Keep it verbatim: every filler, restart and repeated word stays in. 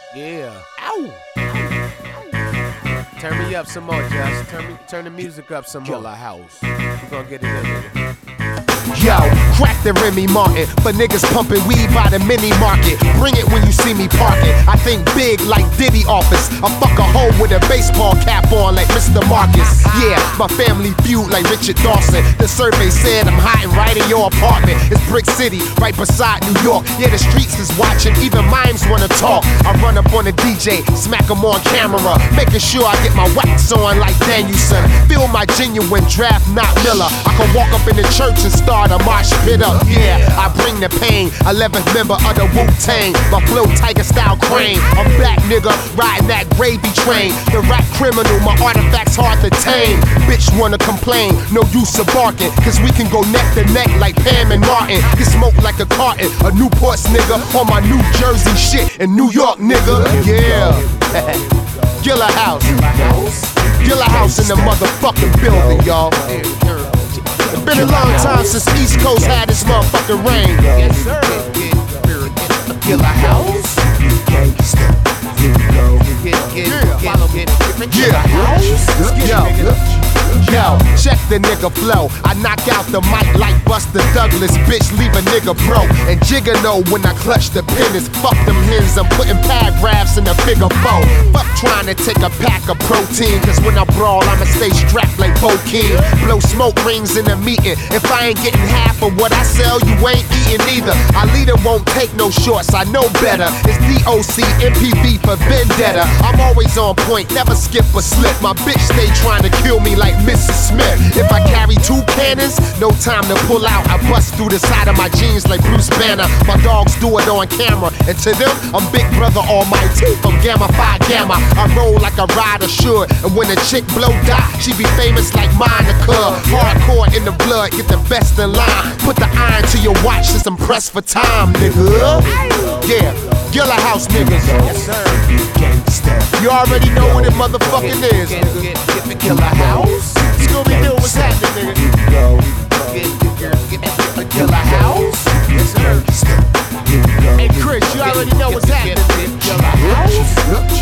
Yeah. Ow. Turn me up some more, Josh. Turn me, turn the music up some more. Killer House. We're gonna get it in there. Yo, crack the Remy Martin for niggas pumping weed by the mini market. Bring it when you see me parking. I think big like Diddy office. I fuck a hoe with a baseball cap on like Mister Marcus. Yeah, my family feud like Richard Dawson. The survey said I'm hiding right in your apartment. It's Brick City, right beside New York. Yeah, the streets is watching, even mimes wanna talk. I run up on a D J, smack him on camera, making sure I get my wax on like Danielson. Feel my genuine draft, not Miller. I can walk up in the church and start a mosh pit up. Yeah, I bring the pain. eleventh member of the Wu-Tang. My flow tiger style crane. I'm back, nigga, riding that gravy train. The rap criminal, my artifacts hard to tame. Bitch wanna complain, no use of barking, cause we can go neck to neck like Pam and Martin. Get smoked like a carton, a Newport's nigga on my New Jersey shit in New York, nigga. Yeah. Gilla House. Gilla House in the motherfucking building, y'all. It's been a long time since East Coast had this motherfucking rain. Yes, sir. Gilla House. Yeah. Yo. Yo, check the nigga flow. I knock out the mic like Buster Douglas. Bitch, leave a nigga broke. And Jigga know when I clutch the pins. Fuck them hens, I'm putting paragraphs in the figure four. Fuck trying to take a pack of protein, cause when I brawl, I'ma stay strapped like Bo King. Blow smoke rings in a meeting. If I ain't getting half of what I sell, you ain't eating either. Our leader won't take no shorts, I know better. It's D O C, M P V for vendetta. I'm always on point, never skip or slip. My bitch stay trying to kill me like Missus Smith. If I carry two cannons, no time to pull out. I bust through the side of my jeans like Bruce Banner. My dogs do it on camera, and to them, I'm Big Brother Almighty from Gamma Phi Gamma. I roll like a rider should, and when a chick blow die, she be famous like Monica. Hardcore in the blood, get the best in line. Put the iron to your watch, since I'm pressed for time, nigga. Yeah, Gilla House niggas. Yes, sir. You already know what it motherfucking is, Get, nigga. get, get the Killer House. Scooby-Doo, what's happening, nigga? Get, get, get, get the Killer House. Yes, sir. Hey, Chris, you already know what's happening, Get, nigga. get, Killer House.